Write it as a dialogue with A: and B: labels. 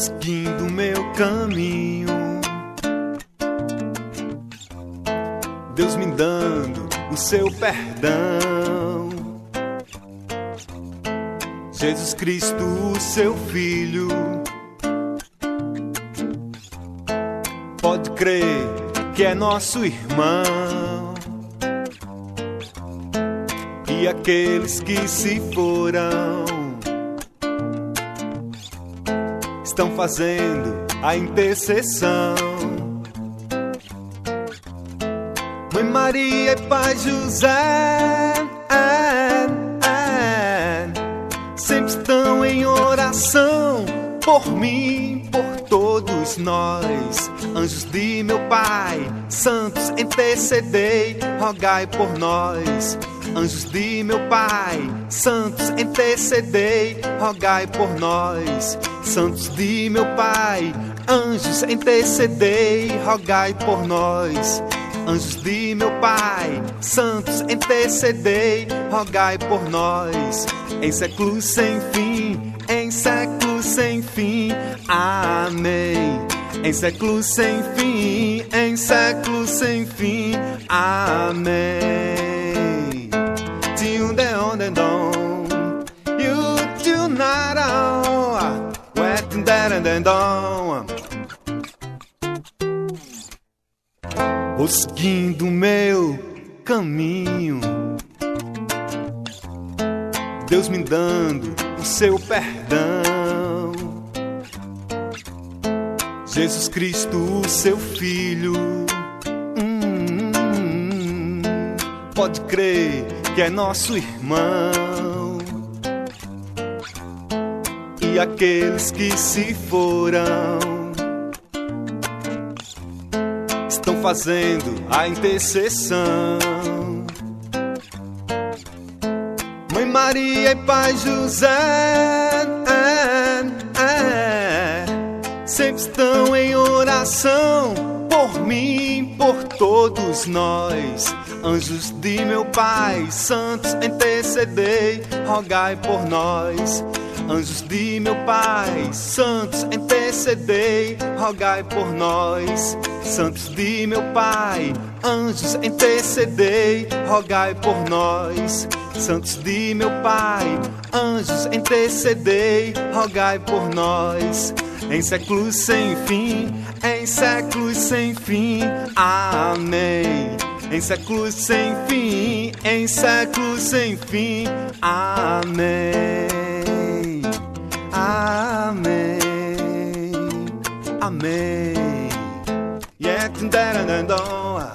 A: seguindo meu caminho, Deus me dando o seu perdão, Jesus Cristo, o seu Filho. Pode crer que é nosso irmão, e aqueles que se foram estão fazendo a intercessão. Mãe Maria e Pai José sempre estão em oração por mim, por todos nós. Anjos de meu Pai, santos, intercedei, rogai por nós. Anjos de meu Pai, santos, intercedei, rogai por nós. Santos de meu Pai, anjos, intercedei, rogai por nós. Anjos de meu Pai, santos, intercedei, rogai por nós. Em séculos sem fim, em séculos sem fim, amém. Em séculos sem fim, em séculos sem fim, amém. Tium de onde dom, you do not know, wet and dom. Vou seguindo meu caminho, Deus me dando o seu perdão, Jesus Cristo, o seu Filho. Pode crer que é nosso irmão, e aqueles que se foram estão fazendo a intercessão. Mãe Maria e Pai José sempre estão em oração por mim, por todos nós. Anjos de meu Pai, santos, intercedei, rogai por nós. Anjos de meu Pai, santos, intercedei, rogai por nós. Santos de meu Pai, anjos, intercedei, rogai por nós. Santos de meu Pai, anjos, intercedei, rogai por nós. Em séculos sem fim, em séculos sem fim, amém. Em séculos sem fim, em séculos sem fim, amém. Amém. Amém. Yeah,